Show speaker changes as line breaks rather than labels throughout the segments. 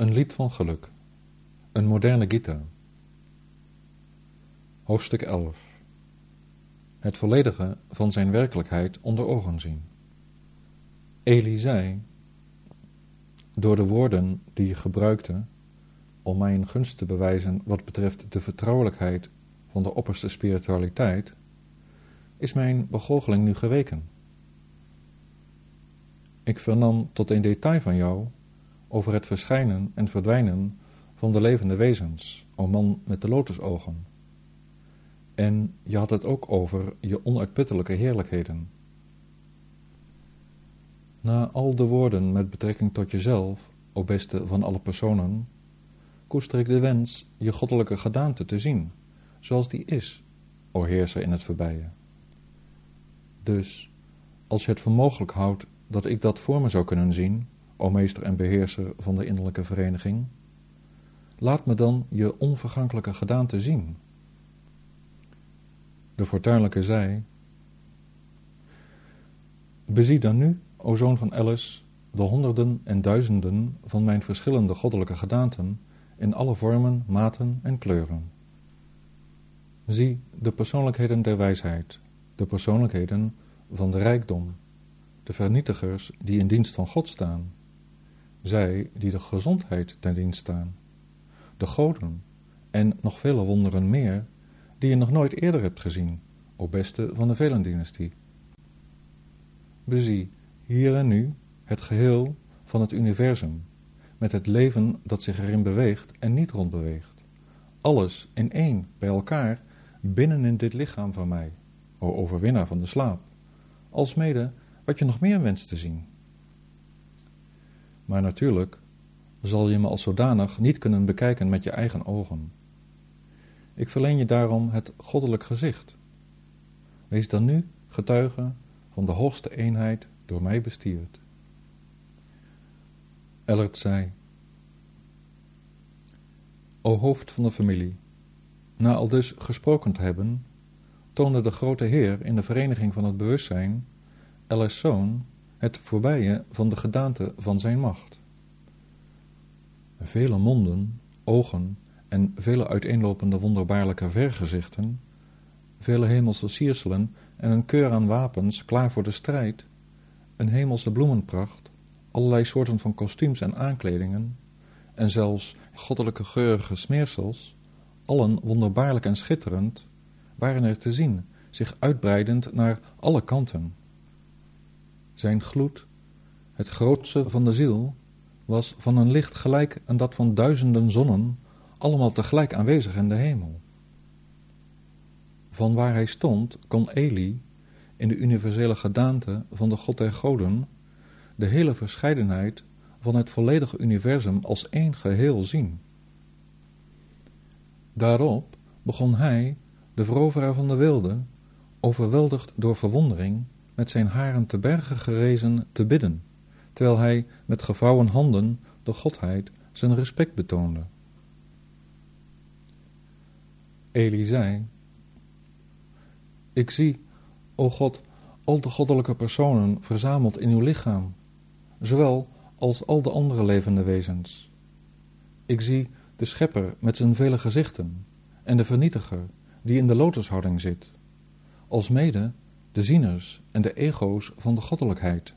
Een lied van geluk. Een moderne Gita. Hoofdstuk 11. Het volledige van zijn werkelijkheid onder ogen zien. Eli zei, door de woorden die je gebruikte om mij een gunst te bewijzen wat betreft de vertrouwelijkheid van de opperste spiritualiteit, is mijn begoocheling nu geweken. Ik vernam tot een detail van jou over het verschijnen en verdwijnen van de levende wezens, o man met de lotusogen. En je had het ook over je onuitputtelijke heerlijkheden. Na al de woorden met betrekking tot jezelf, o beste van alle personen, koester ik de wens je goddelijke gedaante te zien, zoals die is, o heerser in het voorbije. Dus, als je het voor mogelijk houdt dat ik dat voor me zou kunnen zien, o meester en beheerser van de innerlijke vereniging, laat me dan je onvergankelijke gedaante zien. De fortuinlijke zei, bezie dan nu, o zoon van Alice, de honderden en duizenden van mijn verschillende goddelijke gedaanten in alle vormen, maten en kleuren. Zie de persoonlijkheden der wijsheid, de persoonlijkheden van de rijkdom, de vernietigers die in dienst van God staan, zij die de gezondheid ten dienst staan, de goden en nog vele wonderen meer die je nog nooit eerder hebt gezien, o beste van de Velendynastie. Bezie hier en nu het geheel van het universum, met het leven dat zich erin beweegt en niet rondbeweegt. Alles in één, bij elkaar, binnen in dit lichaam van mij, o overwinnaar van de slaap, alsmede wat je nog meer wenst te zien. Maar natuurlijk zal je me als zodanig niet kunnen bekijken met je eigen ogen. Ik verleen je daarom het goddelijk gezicht. Wees dan nu getuige van de hoogste eenheid door mij bestierd. Ellert zei, o hoofd van de familie, na aldus gesproken te hebben, toonde de grote Heer in de vereniging van het bewustzijn, Alice's zoon, het voorbije van de gedaante van zijn macht. Vele monden, ogen en vele uiteenlopende wonderbaarlijke vergezichten, vele hemelse sierselen en een keur aan wapens klaar voor de strijd, een hemelse bloemenpracht, allerlei soorten van kostuums en aankledingen, en zelfs goddelijke geurige smeersels, allen wonderbaarlijk en schitterend, waren er te zien, zich uitbreidend naar alle kanten. Zijn gloed, het grootste van de ziel, was van een licht gelijk aan dat van duizenden zonnen, allemaal tegelijk aanwezig in de hemel. Van waar hij stond, kon Eli, in de universele gedaante van de God der goden, de hele verscheidenheid van het volledige universum als één geheel zien. Daarop begon hij, de veroveraar van de wilde, overweldigd door verwondering, met zijn haren te berge gerezen te bidden, terwijl hij met gevouwen handen de Godheid zijn respect betoonde. Eli zei, ik zie, o God, al de goddelijke personen verzameld in uw lichaam, zowel als al de andere levende wezens. Ik zie de schepper met zijn vele gezichten en de vernietiger die in de lotushouding zit, alsmede de zieners en de ego's van de goddelijkheid.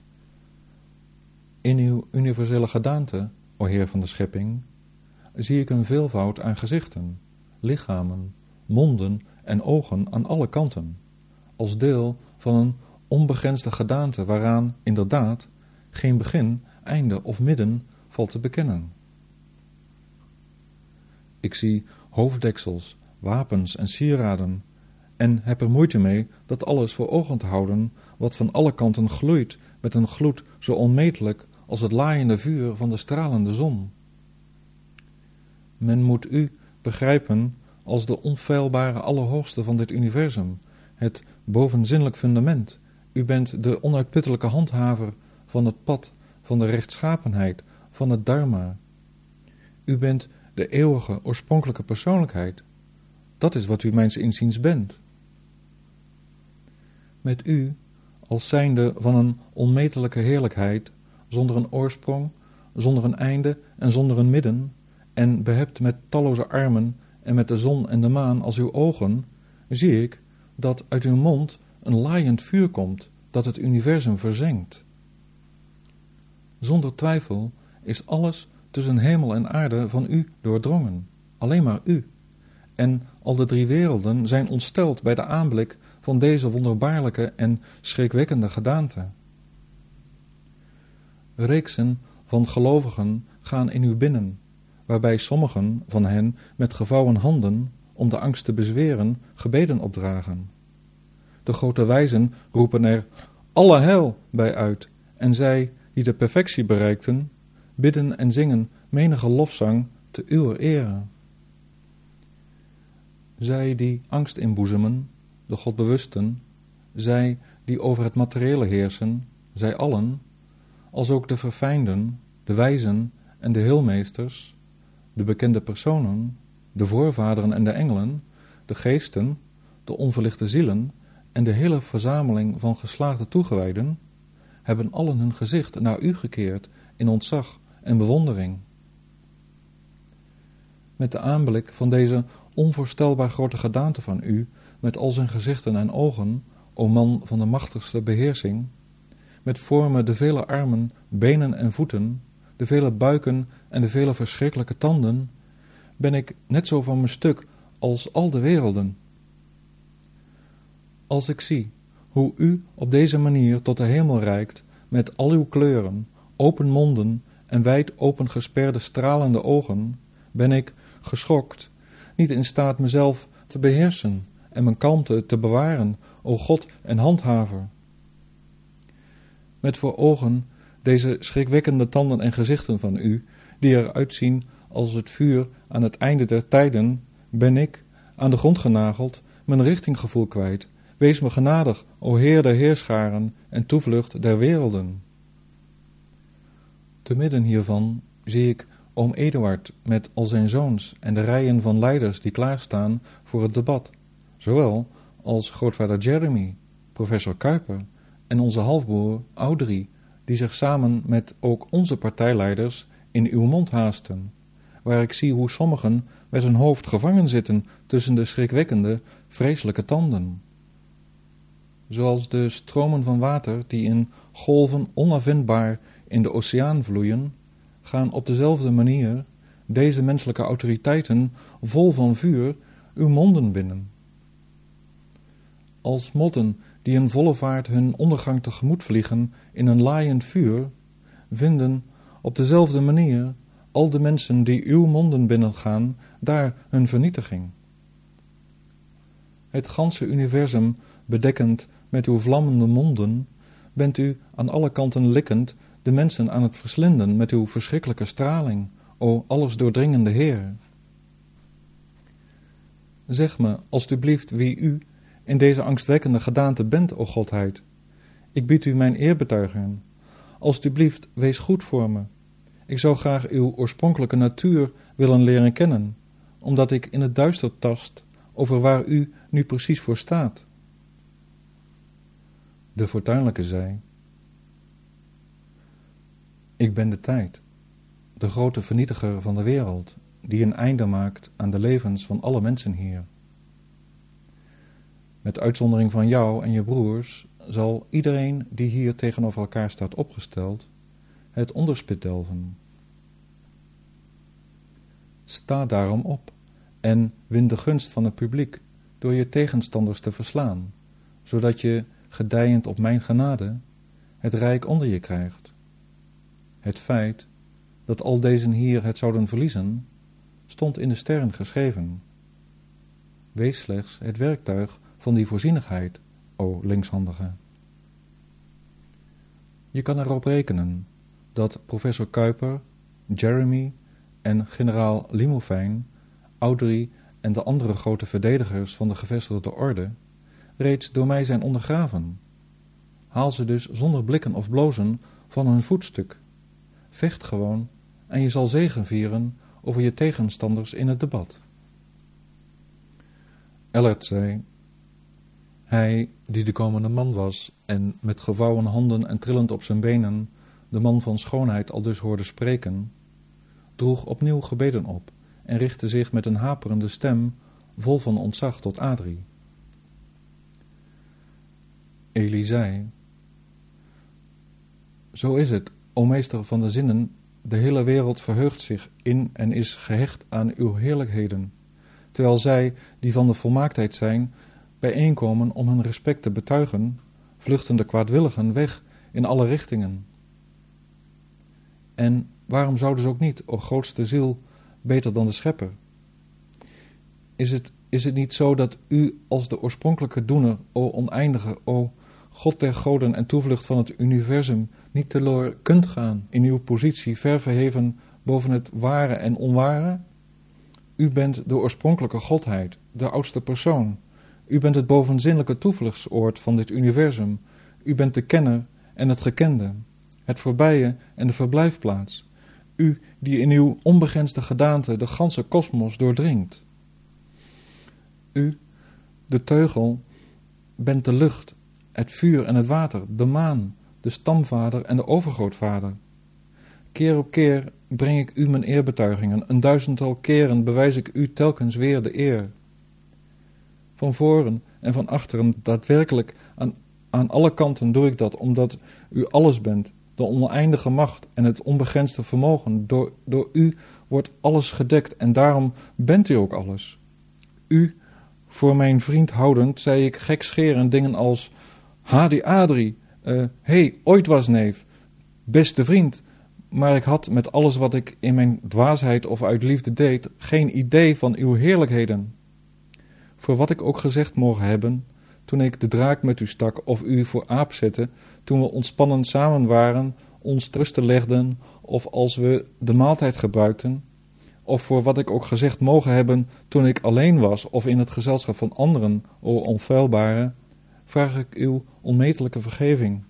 In uw universele gedaante, o Heer van de schepping, zie ik een veelvoud aan gezichten, lichamen, monden en ogen aan alle kanten, als deel van een onbegrensde gedaante waaraan, inderdaad, geen begin, einde of midden valt te bekennen. Ik zie hoofddeksels, wapens en sieraden, en heb er moeite mee dat alles voor ogen te houden, wat van alle kanten gloeit met een gloed zo onmetelijk als het laaiende vuur van de stralende zon. Men moet u begrijpen als de onfeilbare Allerhoogste van dit universum, het bovenzinnelijk fundament. U bent de onuitputtelijke handhaver van het pad, van de rechtschapenheid, van het dharma. U bent de eeuwige, oorspronkelijke persoonlijkheid. Dat is wat u mijns inziens bent. Met u, als zijnde van een onmetelijke heerlijkheid, zonder een oorsprong, zonder een einde en zonder een midden, en behept met talloze armen en met de zon en de maan als uw ogen, zie ik dat uit uw mond een laaiend vuur komt dat het universum verzengt. Zonder twijfel is alles tussen hemel en aarde van u doordrongen, alleen maar u. En al de 3 werelden zijn ontsteld bij de aanblik van deze wonderbaarlijke en schrikwekkende gedaante. Reeksen van gelovigen gaan in u binnen, waarbij sommigen van hen met gevouwen handen, om de angst te bezweren, gebeden opdragen. De grote wijzen roepen er alle heil bij uit, en zij die de perfectie bereikten, bidden en zingen menige lofzang te uwer ere. Zij die angst inboezemen, de godbewusten, zij die over het materiële heersen, zij allen, als ook de verfijnden, de wijzen en de heelmeesters, de bekende personen, de voorvaderen en de engelen, de geesten, de onverlichte zielen en de hele verzameling van geslaagde toegewijden, hebben allen hun gezicht naar u gekeerd in ontzag en bewondering. Met de aanblik van deze onvoorstelbaar grote gedaante van u, met al zijn gezichten en ogen, o man van de machtigste beheersing, met vormen de vele armen, benen en voeten, de vele buiken en de vele verschrikkelijke tanden, ben ik net zo van mijn stuk als al de werelden. Als ik zie hoe u op deze manier tot de hemel reikt, met al uw kleuren, open monden en wijd open gesperde stralende ogen, ben ik, geschokt, niet in staat mezelf te beheersen en mijn kalmte te bewaren, o God en handhaver. Met voor ogen deze schrikwekkende tanden en gezichten van u, die eruit zien als het vuur aan het einde der tijden, ben ik, aan de grond genageld, mijn richtinggevoel kwijt. Wees me genadig, o Heer der heerscharen en toevlucht der werelden. Te midden hiervan zie ik oom Eduard met al zijn zoons en de rijen van leiders die klaarstaan voor het debat, zowel als grootvader Jeremy, professor Kuyper en onze halfbroer Audrey, die zich samen met ook onze partijleiders in uw mond haasten, waar ik zie hoe sommigen met hun hoofd gevangen zitten tussen de schrikwekkende, vreselijke tanden. Zoals de stromen van water die in golven onafwendbaar in de oceaan vloeien, gaan op dezelfde manier deze menselijke autoriteiten vol van vuur uw monden binnen. Als motten die in volle vaart hun ondergang tegemoet vliegen in een laaiend vuur, vinden op dezelfde manier al de mensen die uw monden binnengaan daar hun vernietiging. Het ganse universum bedekkend met uw vlammende monden, bent u aan alle kanten likkend de mensen aan het verslinden met uw verschrikkelijke straling, o alles doordringende Heer. Zeg me, alstublieft, wie u in deze angstwekkende gedaante bent, o Godheid. Ik bied u mijn eerbetuigingen. Alstublieft, wees goed voor me. Ik zou graag uw oorspronkelijke natuur willen leren kennen, omdat ik in het duister tast over waar u nu precies voor staat. De fortuinlijke zei: Ik ben de tijd, de grote vernietiger van de wereld, die een einde maakt aan de levens van alle mensen hier. Met uitzondering van jou en je broers zal iedereen die hier tegenover elkaar staat opgesteld het onderspit delven. Sta daarom op en win de gunst van het publiek door je tegenstanders te verslaan, zodat je, gedijend op mijn genade, het rijk onder je krijgt. Het feit dat al deze hier het zouden verliezen, stond in de sterren geschreven. Wees slechts het werktuig van die voorzienigheid, o linkshandige. Je kan erop rekenen dat professor Kuyper, Jeremy en generaal Limouffijn, Audrey en de andere grote verdedigers van de gevestigde orde reeds door mij zijn ondergraven. Haal ze dus zonder blikken of blozen van hun voetstuk. Vecht gewoon en je zal zegevieren over je tegenstanders in het debat. Ellert zei: Hij die de komende man was en met gevouwen handen en trillend op zijn benen de man van schoonheid aldus hoorde spreken, droeg opnieuw gebeden op en richtte zich met een haperende stem vol van ontzag tot Adrie. Eli zei: Zo is het, o meester van de zinnen, de hele wereld verheugt zich in en is gehecht aan uw heerlijkheden, terwijl zij, die van de volmaaktheid zijn, bijeenkomen om hun respect te betuigen, vluchten de kwaadwilligen weg in alle richtingen. En waarom zouden ze ook niet, o grootste ziel, beter dan de schepper? Is het niet zo dat u als de oorspronkelijke doener, o oneindige, o God der goden en toevlucht van het universum, niet teloor kunt gaan in uw positie ver verheven boven het ware en onware? U bent de oorspronkelijke godheid, de oudste persoon. U bent het bovenzinnelijke toevluchtsoord van dit universum. U bent de kenner en het gekende, het voorbije en de verblijfplaats. U die in uw onbegrensde gedaante de ganse kosmos doordringt. U, de teugel, bent de lucht, het vuur en het water, de maan, de stamvader en de overgrootvader. Keer op keer breng ik u mijn eerbetuigingen, 100-tal keren bewijs ik u telkens weer de eer. Van voren en van achteren, daadwerkelijk aan alle kanten doe ik dat, omdat u alles bent, de oneindige macht en het onbegrensde vermogen. Door u wordt alles gedekt en daarom bent u ook alles. U, voor mijn vriend houdend, zei ik gekscherend dingen als: Hadi Adrie, ooit was neef, beste vriend, maar ik had met alles wat ik in mijn dwaasheid of uit liefde deed, geen idee van uw heerlijkheden. Voor wat ik ook gezegd mogen hebben, toen ik de draak met u stak of u voor aap zette, toen we ontspannen samen waren, ons te rusten legden of als we de maaltijd gebruikten, of voor wat ik ook gezegd mogen hebben toen ik alleen was of in het gezelschap van anderen, o onfeilbare, vraag ik uw onmetelijke vergeving.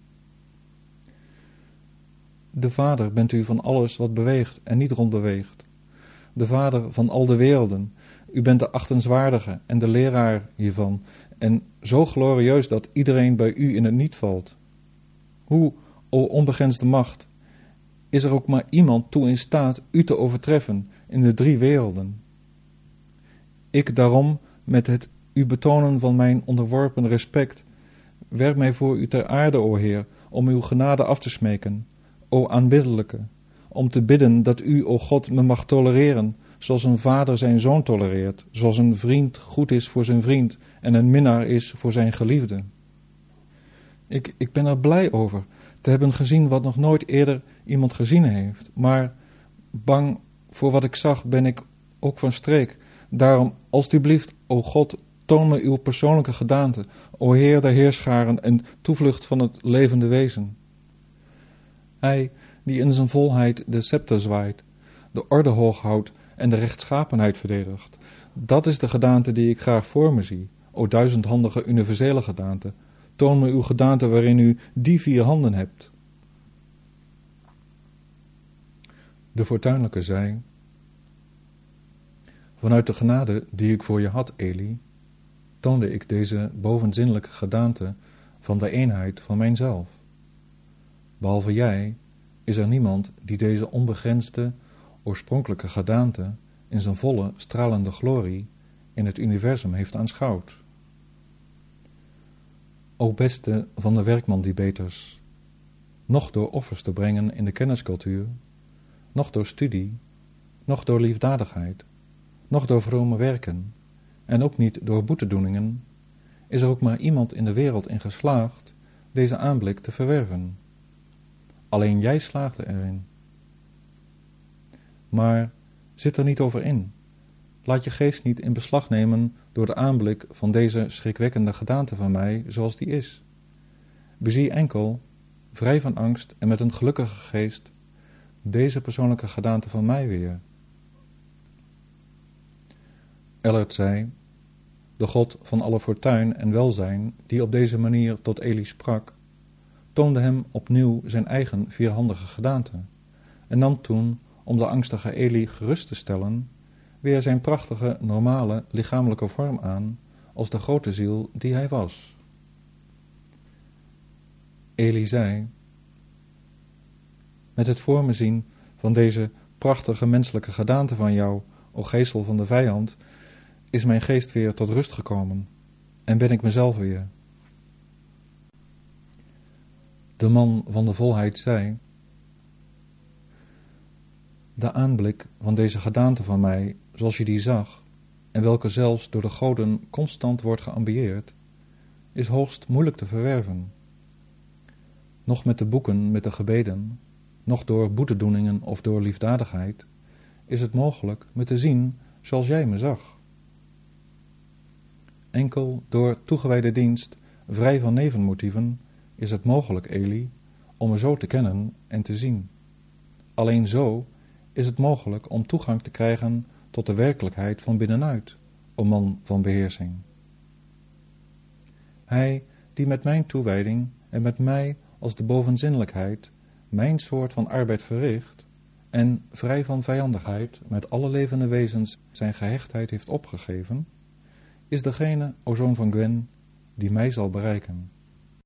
De Vader bent u van alles wat beweegt en niet rondbeweegt. De Vader van al de werelden. U bent de achtenswaardige en de leraar hiervan, en zo glorieus dat iedereen bij u in het niet valt. Hoe, o onbegrensde macht, is er ook maar iemand toe in staat u te overtreffen in de 3 werelden? Ik daarom, met het u betonen van mijn onderworpen respect, werp mij voor u ter aarde, o Heer, om uw genade af te smeken, o aanbiddelijke, om te bidden dat u, o God, me mag tolereren, zoals een vader zijn zoon tolereert, zoals een vriend goed is voor zijn vriend en een minnaar is voor zijn geliefde. Ik ben er blij over, te hebben gezien wat nog nooit eerder iemand gezien heeft, maar bang voor wat ik zag ben ik ook van streek. Daarom, alstublieft, o God, toon me uw persoonlijke gedaante, o Heer der heerscharen en toevlucht van het levende wezen. Hij die in zijn volheid de scepter zwaait, de orde hoog houdt en de rechtschapenheid verdedigt. Dat is de gedaante die ik graag voor me zie, o duizendhandige universele gedaante. Toon me uw gedaante waarin u die 4 handen hebt. De fortuinlijke zei: Vanuit de genade die ik voor je had, Eli, toonde ik deze bovenzinnelijke gedaante van de eenheid van mijzelf. Behalve jij is er niemand die deze onbegrensde, oorspronkelijke gedaante in zijn volle, stralende glorie in het universum heeft aanschouwd. O beste van de werkman-Tibeters, noch door offers te brengen in de kenniscultuur, noch door studie, noch door liefdadigheid, noch door vrome werken, en ook niet door boetedoeningen, is er ook maar iemand in de wereld in geslaagd deze aanblik te verwerven. Alleen jij slaagde erin. Maar zit er niet over in. Laat je geest niet in beslag nemen door de aanblik van deze schrikwekkende gedaante van mij zoals die is. Bezie enkel, vrij van angst en met een gelukkige geest, deze persoonlijke gedaante van mij weer. Ellert zei: de God van alle fortuin en welzijn, die op deze manier tot Eli sprak, toonde hem opnieuw zijn eigen 4handige gedaante, en nam toen, om de angstige Eli gerust te stellen, weer zijn prachtige, normale, lichamelijke vorm aan, als de grote ziel die hij was. Eli zei: Met het voor me zien van deze prachtige menselijke gedaante van jou, o geestel van de vijand, is mijn geest weer tot rust gekomen en ben ik mezelf weer. De man van de volheid zei: de aanblik van deze gedaante van mij, zoals je die zag, en welke zelfs door de goden constant wordt geambieerd, is hoogst moeilijk te verwerven. Noch met de boeken, met de gebeden, noch door boetedoeningen of door liefdadigheid, is het mogelijk me te zien zoals jij me zag. Enkel door toegewijde dienst, vrij van nevenmotieven, is het mogelijk, Eli, om me zo te kennen en te zien. Alleen zo is het mogelijk om toegang te krijgen tot de werkelijkheid van binnenuit, o man van beheersing. Hij die met mijn toewijding en met mij als de bovenzinnelijkheid mijn soort van arbeid verricht en vrij van vijandigheid met alle levende wezens zijn gehechtheid heeft opgegeven, is degene, o zoon van Gwen, die mij zal bereiken.